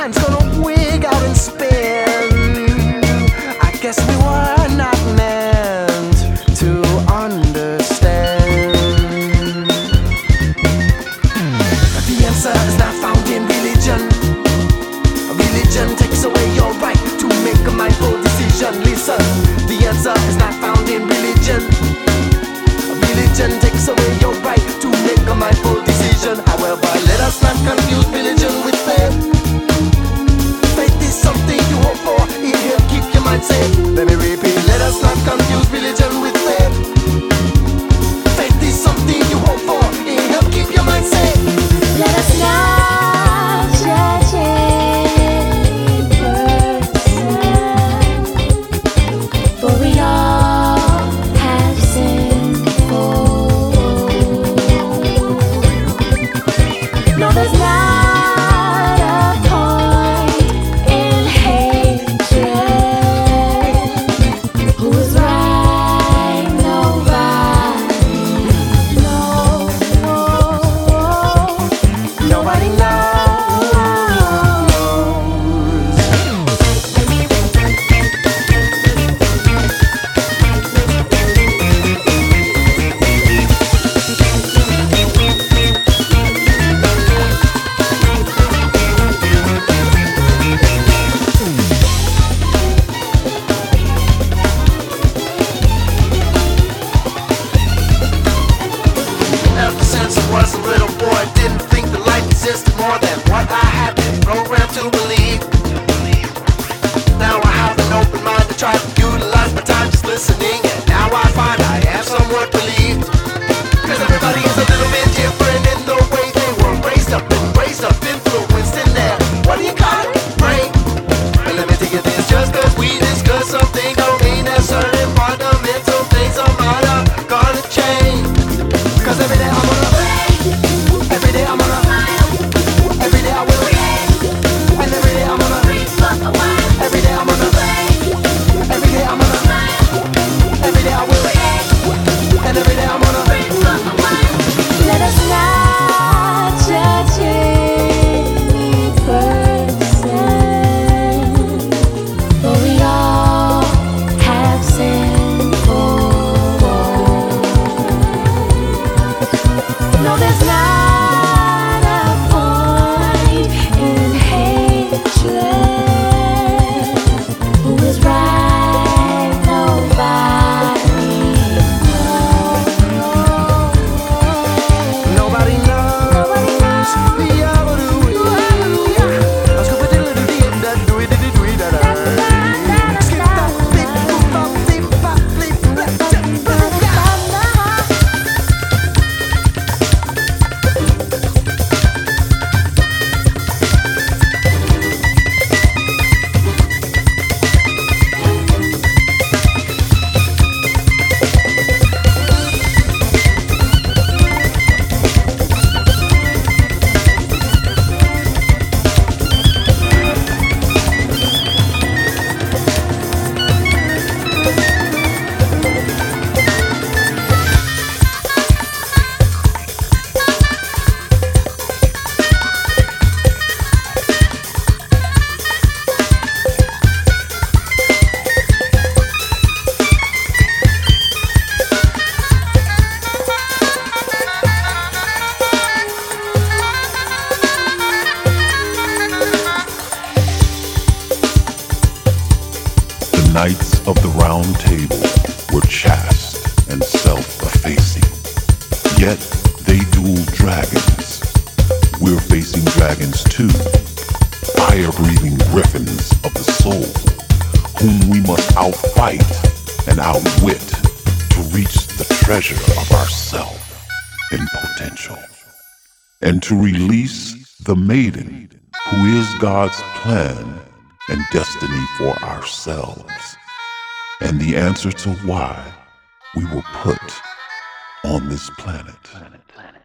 mind's gonna wig out and spin. I guess we were not meant to understand. The answer is not found in religion. Religion takes away your right to make a mindful decision. Listen, the answer is not found in religion. Religion takes away your right to make a mindful decision. However, let us not confuse religion with faith. Faith is something you hope for, it helps keep your mind safe. Let me repeat, let us not confuse religion with faith. Faith is something you hope for, it helps keep your mind safe. Let us not judge any person, for we all have sinful. No, there's not a point in hatred. Who is right? Nobody. No. Nobody knows. Ever since I was a little boy, didn't think that life existed more than what I had been programmed to believe. Now I have an open mind to try to utilize my time just listening, and now I find I am somewhat relieved. Cause everybody is a little bit different in the way they were raised up, influenced in their, what do you call it? Brain. But let me tell you this, just cause we discuss something don't mean that certain fundamental things are gonna change. Cause every day I'm gonna every day I'm gonna every day I will, and every day I'm gonna every day I'm gonna every day I'm gonna every day I will, and every day I'm gonna. Let us not judge any person, for we all have sinful. No, there's not a point in hatred. Who is right? Nobody. Nobody knows. Yeah, but do it. I'm scooping the little deep that do it, skip that, flip, flop, flip, flop, flip, flap, flip, flap, yeah. The knights of the Round Table were chaste and self-effacing, yet they dueled dragons. We're facing dragons too, fire-breathing griffins of the soul, whom we must outfight and outwit to reach the treasure of ourself in potential, and to release the maiden who is God's plan and destiny for ourselves, and the answer to why we were put on this planet.